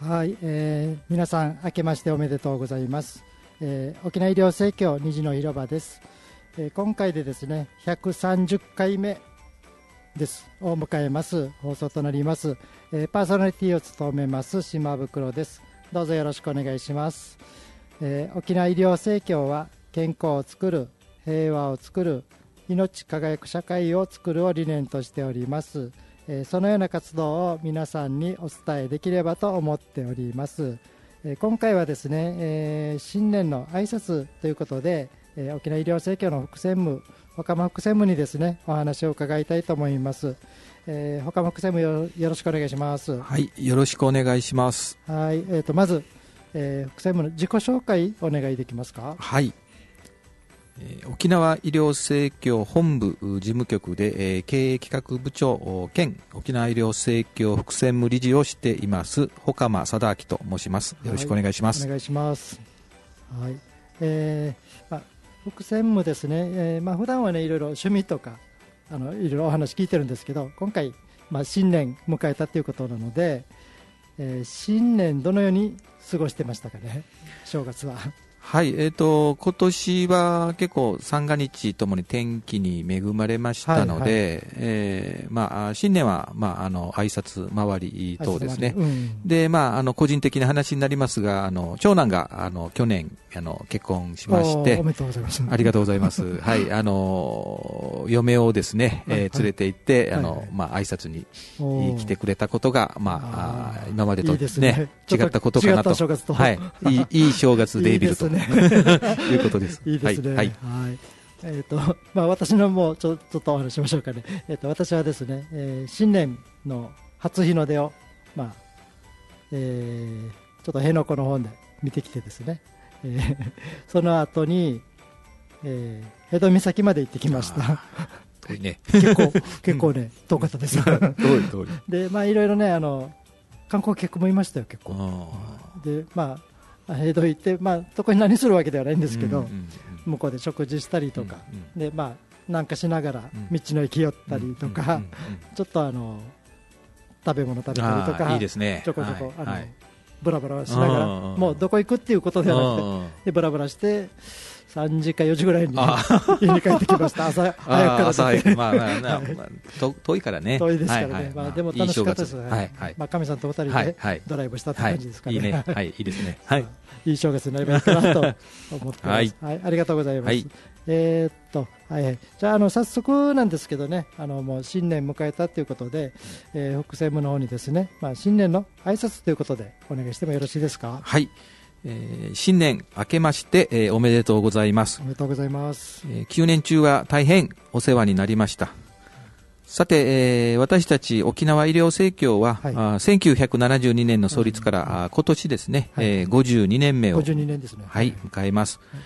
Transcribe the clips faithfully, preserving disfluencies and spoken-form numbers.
はい、えー、皆さん明けましておめでとうございます、えー、沖縄医療生協虹の広場です、えー、今回でですねひゃくさんじゅっかいめですを迎えます放送となります、えー、パーソナリティを務めます島袋です。どうぞよろしくお願いします、えー、沖縄医療生協は健康をつくる、平和をつくる、命輝く社会をつくるを理念としております。えー、そのような活動を皆さんにお伝えできればと思っております。えー、今回はですね、えー、新年の挨拶ということで、えー、沖縄医療生協の副専務岡間副専務にですねお話を伺いたいと思います。えー、岡間副専務 よ, よろしくお願いします。 はい、よろしくお願いします。 はい、えー、とまず、えー、副専務の自己紹介お願いできますか。 はい、えー、沖縄医療生協本部事務局で、えー、経営企画部長兼沖縄医療生協副専務理事をしています岡間貞明と申します。よろしくお願いします。 はい、お願いします。はい、えーまあ、副専務ですね、えーまあ、普段はねいろいろ趣味とかあのいろいろお話聞いてるんですけど、今回、まあ、新年迎えたということなので、えー、新年どのように過ごしてましたかね、正月は。 はい、えーと、今年は結構三が日ともに天気に恵まれましたので、はいはい、えーまあ、新年は、まあ、あの挨拶回り等ですね、うん、で、まあ、あの個人的な話になりますが、あの長男があの去年あの結婚しまして、 おめでとうございます。 ありがとうございます。はい、あの嫁をですね、えーはいはい、連れて行って、あの、はいはい、まあ、挨拶に来てくれたことが、まあ、あ今までと、ね、いいですね、違ったことかなと、とはい、いい、いい正月デイビルといいいうことです。 いいですね。はい。はい、えっ、ー、とまあ私のもうちょちょっとお話しましょうかね。えっ、ー、と私はですね、えー、新年の初日の出をまあ、えー、ちょっと辺野古の方で見てきてですね、えー、その後に、えー、江戸岬まで行ってきました。 遠いね。 結構結構ね遠かったです。遠い遠い。 でまあいろいろねあの観光客もいましたよ結構。でまあ江戸行って、まあ、そこに何するわけではないんですけど、うんうんうん、向こうで食事したりとか、うんうん、でまあ、なんかしながら道の駅寄ったりとか、うんうんうんうん、ちょっとあの食べ物食べたりとかいいですね、 ちょこちょこ、はい、あの、はい、ブラブラしながらもうどこ行くっていうことではなくてでブラブラしてさんじかよじぐらいに家に帰ってきました。朝早くから朝早く、まあまあまあ、遠いからね、 遠いですからね、はいはい、まあ、でも楽しかったです。 いいはいはい、 まあ、神さんとふたりでドライブしたって感じですかね。 はいはい、いいね、はい、いいですね、はい、 いい正月になればいいかなと思ってます。はい、はい、ありがとうございます。はい、えー、っと、はいはい、じゃあ、あの早速なんですけどね、あのもう新年迎えたということで、えー、副専務の方にですね、まあ、新年の挨拶ということでお願いしてもよろしいですか。 はい、えー、新年明けまして、えー、おめでとうございます。 おめでとうございます。 えー、きゅうねん中は大変お世話になりました。さて、えー、私たち沖縄医療生協は、はい、あせんきゅうひゃくななじゅうにねんの創立から、うん、あ今年ですね、はい、えー、ごじゅうにねんめをごじゅうにねんですね、 はい、迎えます。はい、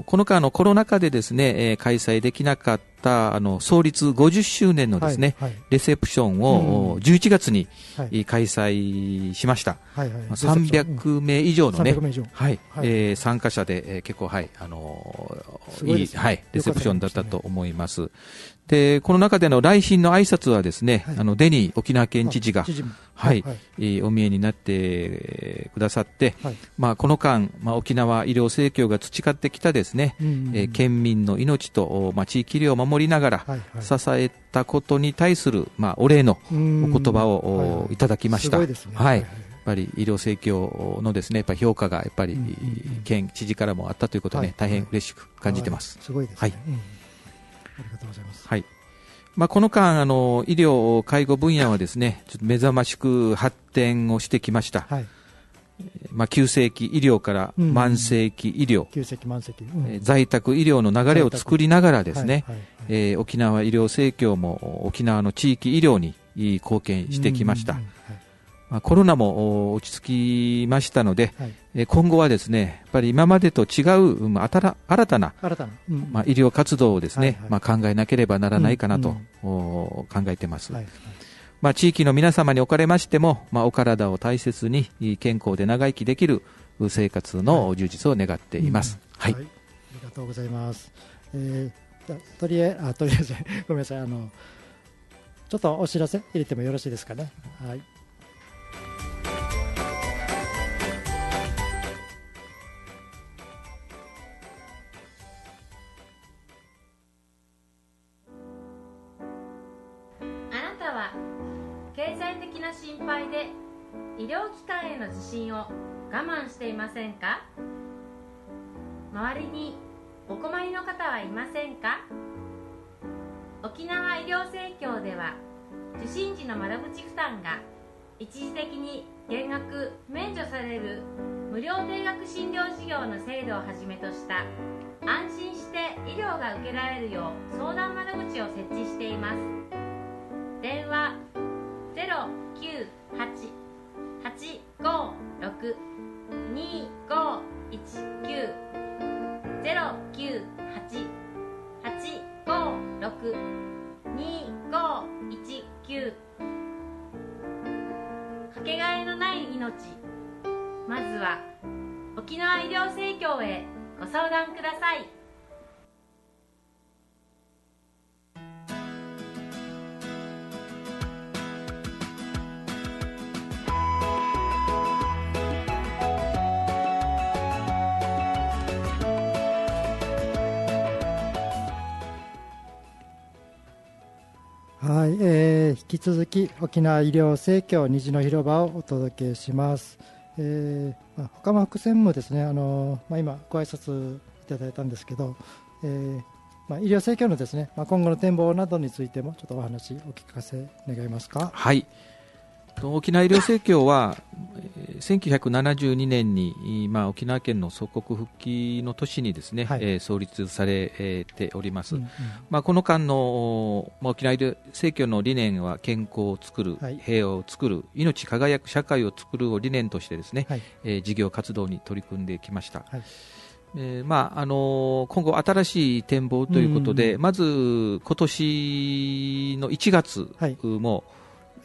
この間のコロナ禍でですね、えー、開催できなかったあの創立ごじゅっしゅうねんのですね、はいはい、レセプションを、うん、じゅういちがつに、はい、開催しました。はいはい、さんびゃくめい以上のね、はいはい、えー、参加者で、えー、結構、はい、あのー、いい、はい、レセプションだったと思います。でこの中での来賓の挨拶はですね、はい、あのデニー沖縄県知事が、はいはい、お見えになってくださって、はい、まあ、この間、まあ、沖縄医療生協が培ってきたですね、うんうんうん、えー、県民の命と、まあ、地域医療を守りながら、はいはい、支えたことに対する、まあ、お礼のお言葉を、はいはい、いただきました。すごいですね。はい、やっぱり医療生協のですね、やっぱり評価がやっぱり、うんうんうん、県知事からもあったということで、ね、はい、大変嬉しく感じてます。 はい、すごいですね。はい、うん、ありがとうございます。 はい、まあ、この間あの医療介護分野はですねちょっと目覚ましく発展をしてきました。はい、まあ、急性期医療から慢性期医療、うん、 急性期慢性期、 うん、在宅医療の流れを作りながらですね、はいはいはい、えー、沖縄医療生協も沖縄の地域医療に貢献してきました。うんうんうん、はい、まあ、コロナも落ち着きましたので、はい、今後はですねやっぱり今までと違う、まあ、新たな、新たな、うん、まあ、医療活動をですね、はいはい、まあ、考えなければならないかなと、うんうん、考えています。はいはい、まあ、地域の皆様におかれましても、まあ、お体を大切に健康で長生きできる生活の充実を願っています。はい、うん、はい、 ありがとうございます。えー、とりあえずあとりあえずごめんなさい、あのちょっとお知らせ入れてもよろしいですかね。はい、 な心配で医療機関への受診を我慢していませんか？周りにお困りの方はいませんか？沖縄医療生協では受診時の窓口負担が一時的に減額免除される無料定額診療事業の制度をはじめとした安心して医療が受けられるよう相談窓口を設置しています。電話 ゼロきゅうはち はちごろく にごいちきゅう ゼロきゅうはち はちごろく にごいちきゅう。かけがえのない命、まずは沖縄医療生協へご相談ください。 はい、えー、引き続き沖縄医療生協虹の広場をお届けします。えーまあ、他の副専務ですね、あのまあ、今ご挨拶いただいたんですけど、えーまあ、医療生協のですね、まあ、今後の展望などについてもちょっとお話お聞かせ願えますか。 はい、沖縄医療生協はせんきゅうひゃくななじゅうにねんに、まあ、沖縄県の祖国復帰の年にですね、はい、えー、創立されております、うんうん、まあ、この間の、まあ、沖縄医療生協の理念は健康を作る、はい、平和を作る、命輝く社会を作るを理念としてですね、はい、えー、事業活動に取り組んできました、はい、えーまああのー、今後新しい展望ということで、うんうん、まず今年のいちがつも、はい、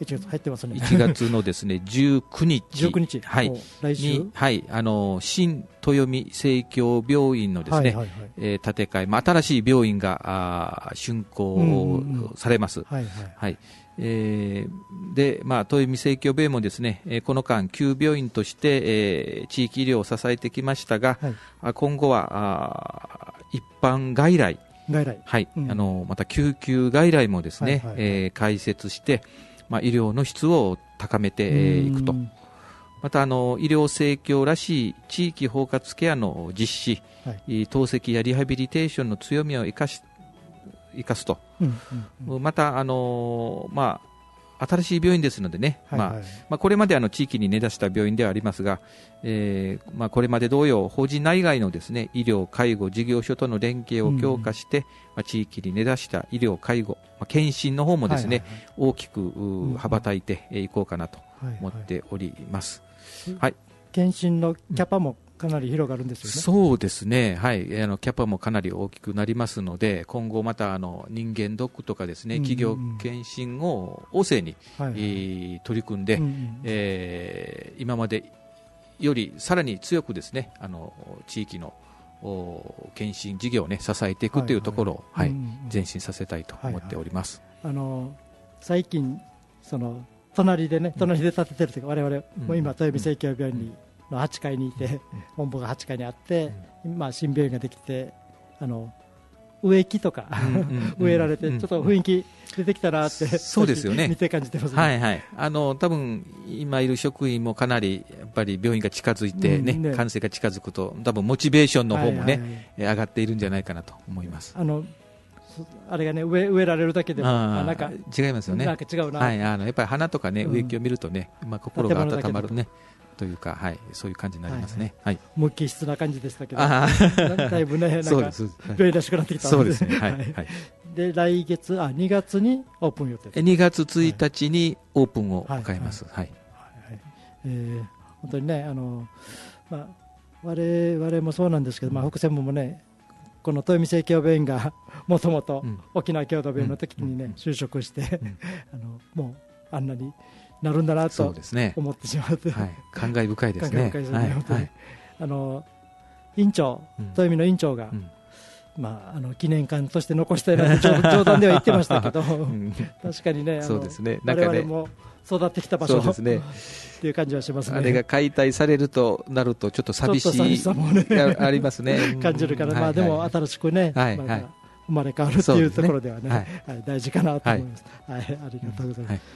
いちがつ入ってますね。 いちがつのですねじゅうくにち、 じゅうくにち、はい、来週に、はい、あの新豊見生協病院のですね、はいはいはい、えー、建て替え、まあ、新しい病院があ竣工されます。はいはいはい、えー、で、まあ、豊見生協病院もですね、えー、この間旧病院として、えー、地域医療を支えてきましたが、はい、今後はあ一般外来、 外来、 はい、うん、あのまた救急外来もですね、はいはいはい、えー、開設してまあ、医療の質を高めていくと、またあの医療生協らしい地域包括ケアの実施、はい、透析やリハビリテーションの強みを生かし生かすと、うんうんうん、またあの、まあ、新しい病院ですのでね、はいはい、まあまあ、これまであの地域に根ざした病院ではありますが、えーまあ、これまで同様法人内外のですね医療介護事業所との連携を強化して、うん、まあ、地域に根ざした医療介護、まあ、検診の方もですね、はいはいはい、大きく羽ばたいていこうかなと思っております、はいはい、 検診のキャパもかなり広がるんですよね。 そうですね、はい、あのキャパもかなり大きくなりますので、今後またあの人間ドックとかですね、うんうん、企業検診を旺盛に、はいはい、えー、取り組んで、うんうん、えー、今までよりさらに強くですね、あの地域の検診事業を、ね、支えていくというところを、はいはい、うんうん、前進させたいと思っております、 はいはい、あの最近その隣でね、隣で建ててるというか、我々も今豊見生協病院に、うんのはちかいにいて、本部がはちかいにあって、まあ、新病院ができて、あの植木とか植えられて、ちょっと雰囲気出てきたなって、 そうですよね、 見て感じてますね。 はいはい、あの多分今いる職員もかなりやっぱり病院が近づいて、ね、うんね、完成が近づくと多分モチベーションの方もね、はいはい、上がっているんじゃないかなと思います。 あのあれがね 植え、植えられるだけでもあなんか違いますよね。 なんか違うな、 はい、あのやっぱり花とかね、植木を見るとね、まあ、心が温まるねというか、はい、そういう感じになりますね。はいはい、 無機質な感じでしたけど、だいぶね、なんか病院らしくなってきたので、そうですね。はいはい、で来月あにがつにオープン予定。 にがつついたちにオープンを迎えます。はい。 えー、本当にね、あのまあ我々もそうなんですけど、まあ北専務もね、この豊見生協病院がもともと沖縄共同病院の時にね、就職して、あのもうあんなになるんだなと思ってしまって、 はい、感慨深いですね。 あの院長、豊見の院長が、うん、まあ、あの記念館として残したいなって冗談では言ってましたけど、うん、確かにね、 そうですね、 我々も育ってきた場所ですねっていう感じはしますね。 あれが解体されるとなるとちょっと寂しい、ちょっと寂しさもねありますね感じるから、まあ、でも新しくね、はいはい、まあ、生まれ変わるっていうところではね、はいはい、大事かなと思います、はいはい、ありがとうございます、はい、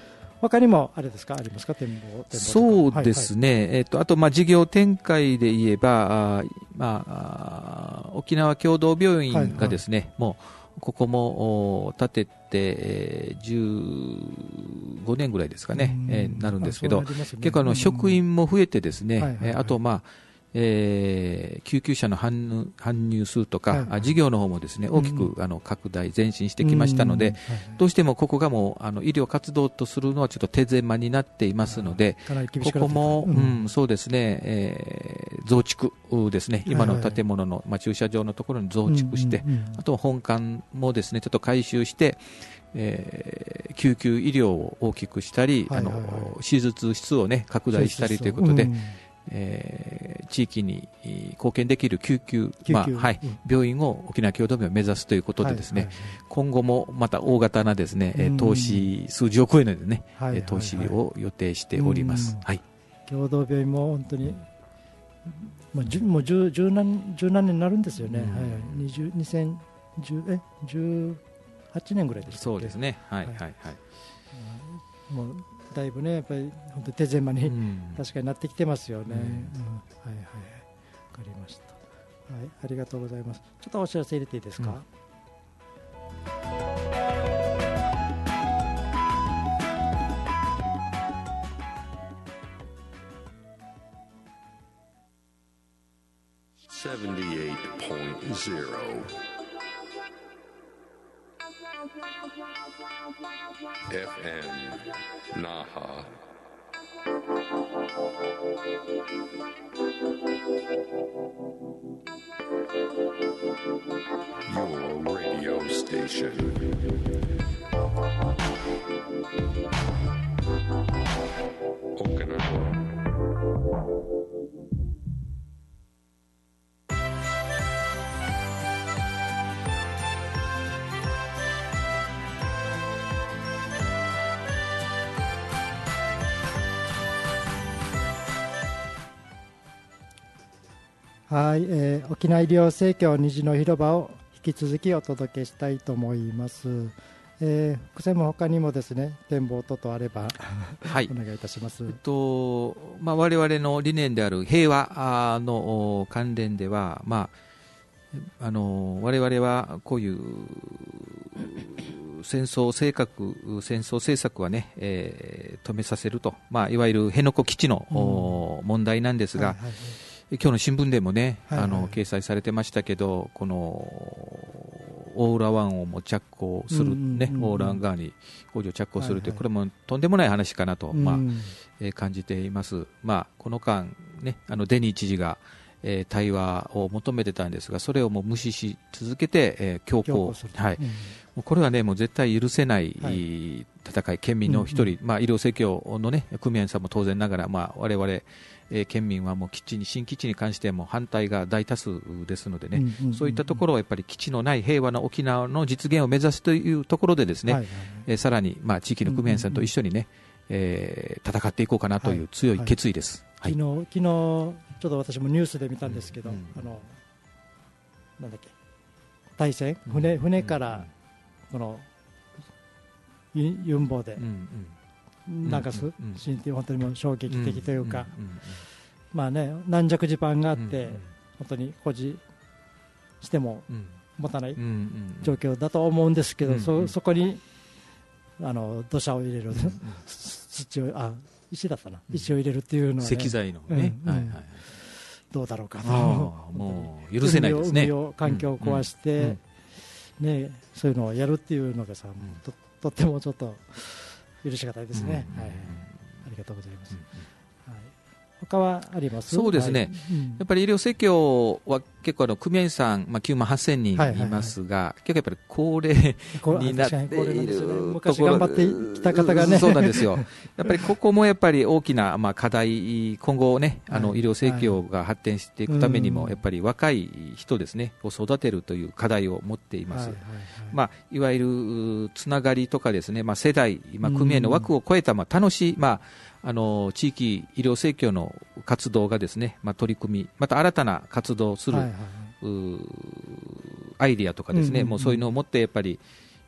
他にもあれですか、ありますか、展望、展望そうですね、はいはい、えー、とあとまあ事業展開で言えば、あ、まあ、沖縄共同病院がですね、はいはい、もうここも建てて、えー、じゅうごねんぐらいですかね、えー、なるんですけど、ね、結構あの職員も増えてですね、はいはいはい、あとまあえー、救急車の搬入、搬入数とか、はい、事業の方もですね大きく、うん、あの拡大前進してきましたので、うんはいはい、どうしてもここがもうあの医療活動とするのはちょっと手狭になっていますので、ここも、うんうん、そうですね、えー、増築ですね、今の建物の、はいはいまあ、駐車場のところに増築して、うんうんうん、あと本館もですねちょっと改修して、えー、救急医療を大きくしたり、はいはいはい、あの手術室をね拡大したりということで、えー、地域に貢献できる救急、救急まあはいうん、病院を沖縄共同病院を目指すということでですね、はいはいはい、今後もまた大型なですね、うん、投資数十億円の、ねはいはいはい、投資を予定しております、はい、 共同病院も本当にもう十もう十十何十何年になるんですよね、うんはい、にじゅうにせんじゅうえじゅうはちねんぐらいでしたっけ。 そうですね、はいはいはい、 うん、もうだいぶねやっぱり本当に手狭に、うん、確かになってきてますよね、うんうん、はいはいわかりました、はい、ありがとうございます。ちょっとお知らせ入れていいですか、うんセブンティエイトポイントゼロ エフエム Naha Your radio station Okinawa はい、えー、沖縄医療生協虹の広場を引き続きお届けしたいと思います。えー、副専務他にもですね展望等々あれば、はい、お願いいたします。 えっとまあ、我々の理念である平和の関連では、まあ、あの我々はこういう戦争政策戦争政策はね、えー、止めさせると、まあ、いわゆる辺野古基地の、うん、問題なんですが、はいはいはい、今日の新聞でもね、はいはい、あの掲載されてましたけど、この大浦湾をも着工する、ねうんうんうん、大浦湾側に工事を着工するという、はいはい、これもとんでもない話かなと、まあえー、感じています。まあ、この間、ね、あのデニー知事が、えー、対話を求めてたんですが、それをもう無視し続けて、えー、強行、はいうん、もうこれはねもう絶対許せない、はい、戦い、県民の一人、うんうんまあ、医療生協の、ね、組合さんも当然ながら、まあ、我々えー、県民はもう基地に新基地に関しても反対が大多数ですのでね、うんうんうんうん、そういったところをやっぱり基地のない平和な沖縄の実現を目指すというところでですね、はいはいはいえー、さらに、まあ、地域の組合さんと一緒にね、うんうんうんえー、戦っていこうかなという強い決意です、 はいはい、昨日、昨日ちょっと私もニュースで見たんですけど、うんうん、あのなんだっけ対戦 船, 船からこのユンボで、うんうん流すシーンって本当にもう衝撃的というか、まあね軟弱地盤があって本当に保持しても持たない状況だと思うんですけど、そそこにあの土砂を入れる土をあ石だったな石を入れるっていうのは、ね、 石材のね、うんうんはいはい、 どうだろうかともう許せないですね。 海を環境を壊して、うんうんね、そういうのをやるっていうのがさ、うん、と, とってもちょっと許しがたいですね、うんはい、ありがとうございます、うんはい、他はあります？ そうですね、はいうん、やっぱり医療生協は結構あの組合員さん、まあ、きゅうまんはっせんにんいますが、はいはいはい、結構やっぱり高齢になっているところ、 昔頑張ってきた方がねそうなんですよやっぱりここもやっぱり大きな、まあ、課題、今後ねあの医療生協が発展していくためにも、はい、やっぱり若い人ですねを育てるという課題を持っています、はいはいはいまあ、いわゆるつながりとかですね、まあ、世代、まあ、組合の枠を超えた、まあ、楽しい、まあ、あの地域医療生協の活動がですね、まあ、取り組みまた新たな活動をする、はいはい、アイディアとかですね、うんうんうん、もうそういうのを持ってやっぱり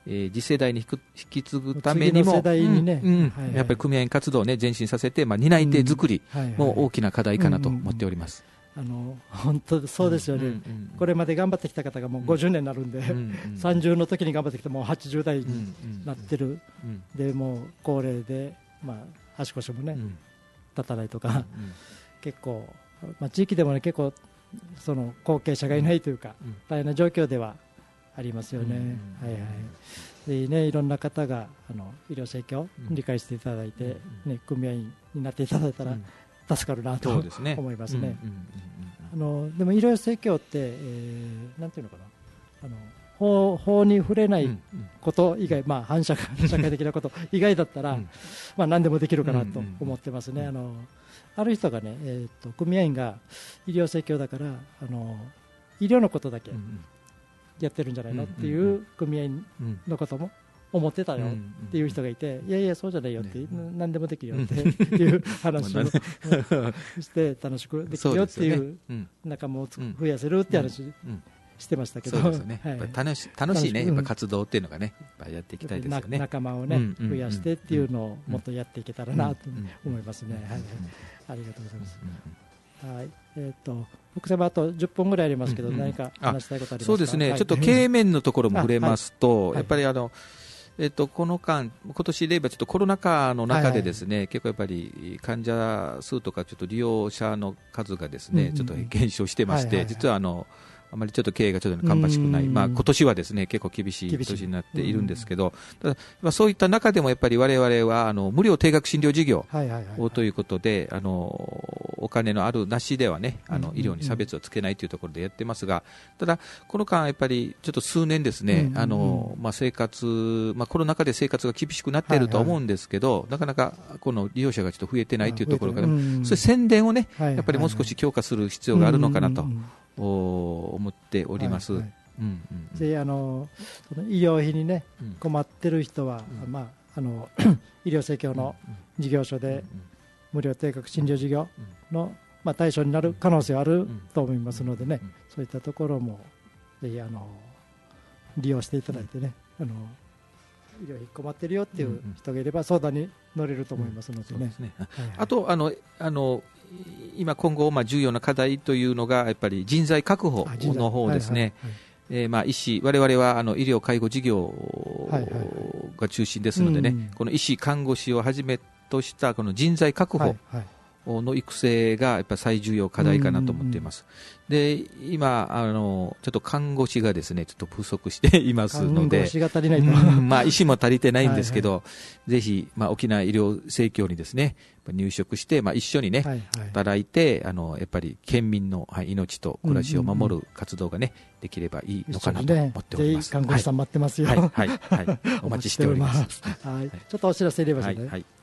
えー、次世代に引き継ぐためにも、やっぱり組合員活動を、ね、前進させて、まあ、担い手作りも大きな課題かなと思っております。 あの本当そうですよね、うんうんうん、これまで頑張ってきた方がもうごじゅうねんになるんで、うんうん、さんじゅうの時に頑張ってきてもうはちじゅう代になってる、うんうんうん、でもう高齢で、まあ、足腰もね、うん、立たないとか、うんうん、結構、まあ、地域でも、ね、結構その後継者がいないというか、うん、大変な状況ではありますよね、うんうんはいはいでね、いろんな方があの医療生協を理解していただいて、うんね、組合員になっていただいたら、うん助かるなと思いますね。あのでも医療生協って、えー、なんていうのかなあの 法, 法に触れないこと以外、うんまあ、反社会、社会的なこと以外だったら、うんまあ、何でもできるかなと思ってますね。うんうん、あのある人がね、えー、と組合員が医療生協だからあの医療のことだけやってるんじゃないのっていう組合員のことも思ってたよっていう人がいて、いやいやそうじゃないよって、ね、何でもできるよっていう話をして楽しくできるよっていう仲間を増やせるって話してましたけど、そうですね、 はい、やっぱ楽し楽しいねやっぱ活動っていうのがねやっぱやっていきたいですよね。 仲間をね増やしてっていうのをもっとやっていけたらなと思いますね。はい、ありがとうございます。はいえー、と奥様あとじゅっぷんぐらいありますけど、うんうん、何か話したいことありますか。 そうですね、はい、ちょっと経営面のところも触れますと、はい、やっぱりあのえっと、この間、今年で言えばちょっとコロナ禍の中でですね、はいはい、結構やっぱり患者数とかちょっと利用者の数がですね、うんうん、ちょっと減少してまして、はいはいはい、実はあのあまりちょっと経営がちょっと芳しくない、まあ、今年はですね結構厳しい年になっているんですけど、ただ、まあ、そういった中でもやっぱり我々はあの無料定額診療事業をということで、あのお金のあるなしではねあの医療に差別をつけないというところでやってますが、ただこの間やっぱりちょっと数年ですね、あのまあ、生活、まあ、コロナ禍で生活が厳しくなっていると思うんですけど、なかなかこの利用者がちょっと増えてないというところから、そういう宣伝をねやっぱりもう少し強化する必要があるのかなと思っております。はいはいうんうん、 であのその医療費に、ね、困ってる人は、うんまあ、あの医療生協の事業所で無料定額診療事業の、まあ、対象になる可能性はあると思いますのでね、そういったところもぜひあの利用していただいてね、あの医療費困ってるよっていう人がいれば相談に乗れると思いますのでね。 あとあのあの今今後まあ重要な課題というのがやっぱり人材確保の方ですね。えー、まあ医師、我々はあの医療介護事業が中心ですのでね、はいはいはい、この医師看護師をはじめとしたこの人材確保の育成がやっぱり最重要課題かなと思っています。で今あのちょっと看護師がですねちょっと不足していますので、看護師が足りないと、うんまあ、医師も足りてないんですけど、はいはい、ぜひ、まあ、沖縄医療生協にですね入職して、まあ、一緒にね、はいはい、働いてあのやっぱり県民の、はい、命と暮らしを守る活動がね、うんうんうん、できればいいのかなと思っております。 看護師さん待ってますよ。 はいはいはいはい、お待ちしております。 はい、ちょっとお知らせ入れましょうね。はいはい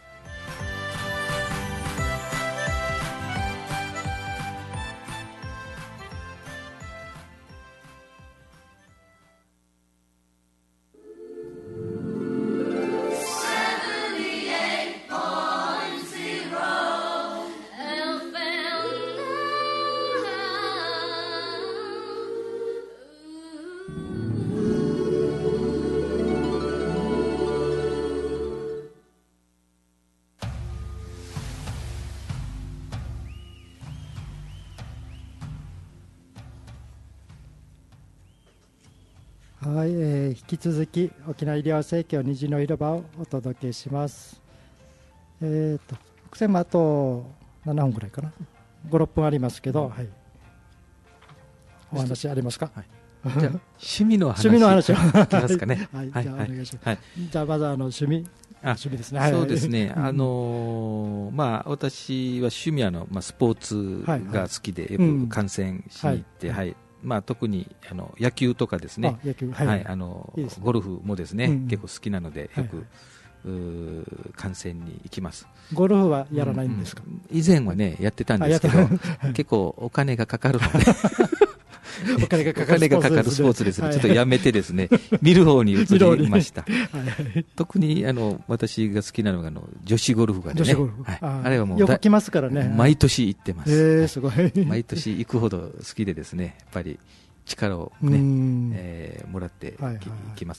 はい、えー、引き続き沖縄医療生協虹の広場をお届けします。えーと、福山あとななふんぐらいかな、ご、ろっぷんありますけど、はい、お話ありますか。はい、 じゃあ趣味の話、 趣味の話を聞きますかね。 はい、はい、じゃあお願いします。はい、じゃあまずあの趣味、趣味ですね。 そうですね。あのー、まあ私は趣味はのまあスポーツが好きでよく観戦しに行って、はい。はいはいまあ、特にあの野球とかですね、 野球はいはい、あのいいですね、ゴルフもですね、うん、結構好きなのでよく、はいはい、観戦に行きます。 ゴルフはやらないんですか。 うんうん、以前はねやってたんですけど結構お金がかかるのでお金がかかるスポーツですね。 ちょっとやめてですね、見る方に移りました。特にあの私が好きなのがあの女子ゴルフがね、はい、あれはもうよく来ますからね。 毎年行ってます。 えー、すごい。 毎年行くほど好きでですね、やっぱり力をね、えー、もらってき、はいはいはい、きますよ。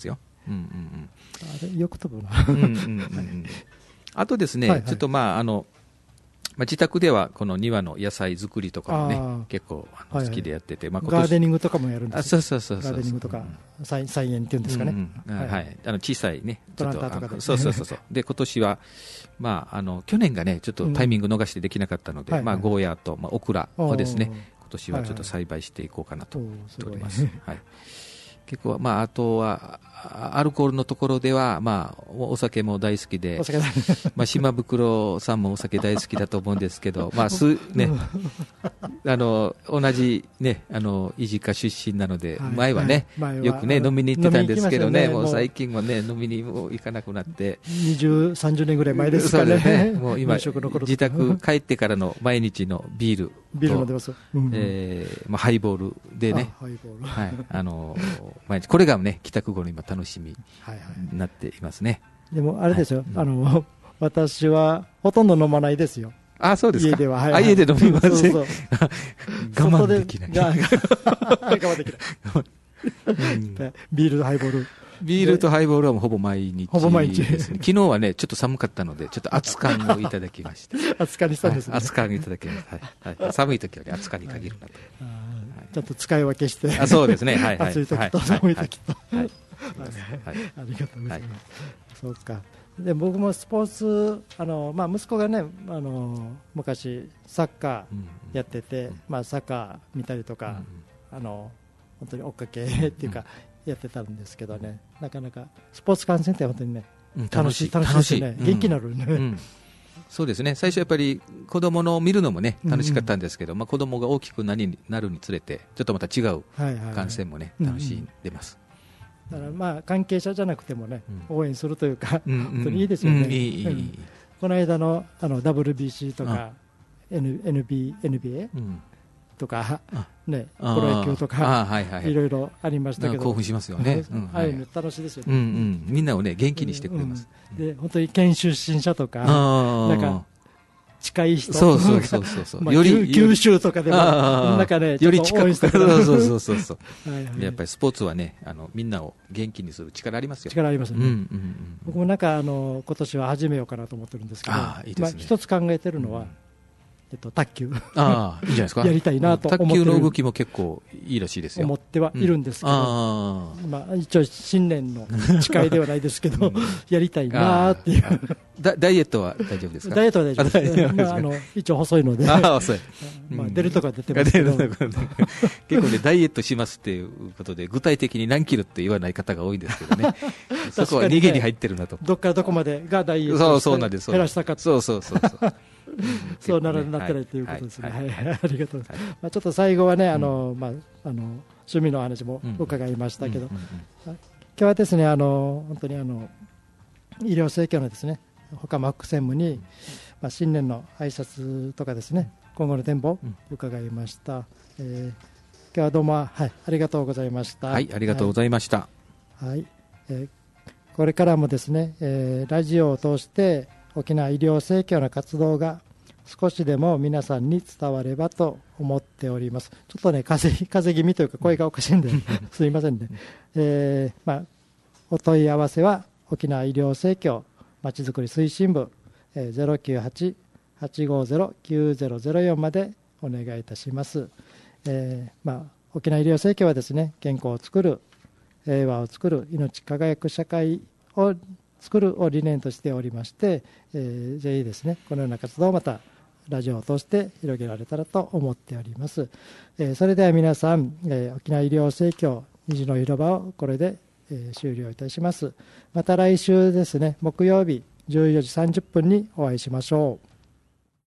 うんうんうん、 あれよく飛ぶな。うんうんうん、うん、 あとですね、はいはい、ちょっとまああのまあ、自宅ではこの庭の野菜作りとかもね結構あの好きでやってて、 はいはい、まあ、ガーデニングとかもやるんですか。あ、そうそうそうそう、 ガーデニングとか、うん、菜, 菜園っていうんですかね、 うんうん、はい、はい、あの小さいねプランターとかで、 そうそうそうそうで今年は、まあ、あの去年がねちょっとタイミング逃してできなかったので、うん、まあ、ゴーヤーと、まあ、オクラをですね今年はちょっと栽培していこうかなと思っております。はいはい、結構、まあ、あとはアルコールのところでは、まあ、お酒も大好きで、まあ、島袋さんもお酒大好きだと思うんですけど、まあすね、あの同じ、ね、あの飯塚出身なので、はい、前はね、はい、よくね飲みに行ってたんですけどね、もう最近はね飲みにも行かなくなってにじゅう、さんじゅうねんぐらい前ですかね。ねもう今自宅帰ってからの毎日のビールとビール飲んでます、 うんえーまあ、ハイボールでね、ハイボール、はい、あの毎日これがね帰宅後の今楽しみになっていますね。 でもあれですよ、はい、あの私はほとんど飲まないですよ。 あ、そうですか。 家では、 はいはい、あ、家で飲みません。そうそう我慢できない。我慢できない、うん、ビールとハイボール。 ビールとハイボールはもうほぼ毎日です、ね、 ほぼ毎日昨日はねちょっと寒かったのでちょっと熱燗をいただきました熱燗にしたんですね。 熱燗いただきました、はいはい、寒い時は、ね、熱燗に限るなと、はいはい、ちょっと使い分けしてあそうですね、はいはい、 暑い時と寒い時と、 はいはいはい、 ありがとうございます、はい、そうか。で僕もスポーツあの、まあ、息子がねあの昔サッカーやってて、うんまあ、サッカー見たりとか、うん、あの本当に追っかけっていうか、うんやってたんですけどね、なかなかスポーツ観戦って本当にね、うん、楽しい楽しいですね、元気になるね、うんうん、 そうですね。最初やっぱり子供の見るのもね楽しかったんですけど、うんまあ、子供が大きくなるにつれてちょっとまた違う観戦もね、はいはいはい、楽しんでます。 だからまあ関係者じゃなくてもね、うん、応援するというか、うん、本当にいいですよね。うんうん、いいいいうん、この間のあの ダブリュービーシー とか エヌビーエー、うんとかね、プロ野球とかいろいろありましたけど興奮しますよね、 うん、ああいうの楽しいですよね、 うんうん、みんなをね元気にしてくれます、 うんうん、で本当に県出身者とかなんか近い人そうそうそうそう、 まあ、より九州とかでもなんかねより近くそうそうそうそうそうはい、はい、やっぱりスポーツはねあのみんなを元気にする力ありますよ。 力ありますよね、うんうんうん、僕もなんかあの今年は始めようかなと思ってるんですけど、あ、いいですね。まあ、一つ考えてるのは、うんえっと、卓球あいいじゃないですか。 やりたいなと思ってる。卓球の動きも結構いいらしいですよ。 思ってはいるんですけど、うんあまあ、一応新年の誓いではないですけど、うん、やりたいなっていうダ, ダイエットは大丈夫ですか。 ダイエットは大丈夫です、まあ、あの一応細いのであ細い、まあ、出るとか出てますけど、うん、結構ねダイエットしますっていうことで具体的に何キロって言わない方が多いんですけどねそこは逃げに入ってるなと、 ね、どっからどこまでがダイエットして減らしたかそうそうそうそうそうならなったらということですね。はいはいはい、ありがとうございます。まあちょっと最後はね、あのまああの趣味の話も伺いましたけど、今日はですねあの本当にあの医療生協のですね他も副専務に、まあ新年の挨拶とかですね今後の展望伺いました。えー、今日はどうもはいありがとうございました。 はいありがとうございました。 はい、はいえー、これからもですね、えー、ラジオを通して沖縄医療生協の活動が少しでも皆さんに伝わればと思っております。ちょっとね風邪、風邪気味というか声がおかしいんですいませんね、えーまあ、お問い合わせは沖縄医療生協まちづくり推進部 ゼロきゅうはち はちごゼロ きゅうゼロゼロよん までお願いいたします、えーまあ、沖縄医療生協はですね健康を作る平和を作る命輝く社会を作るを理念としておりまして、えー、ぜひですねこのような活動をまたラジオを通して広げられたらと思っております、えー、それでは皆さん、えー、沖縄医療生協虹の広場をこれで、えー、終了いたします。また来週ですね木曜日じゅうよじさんじゅっぷんにお会いしましょう。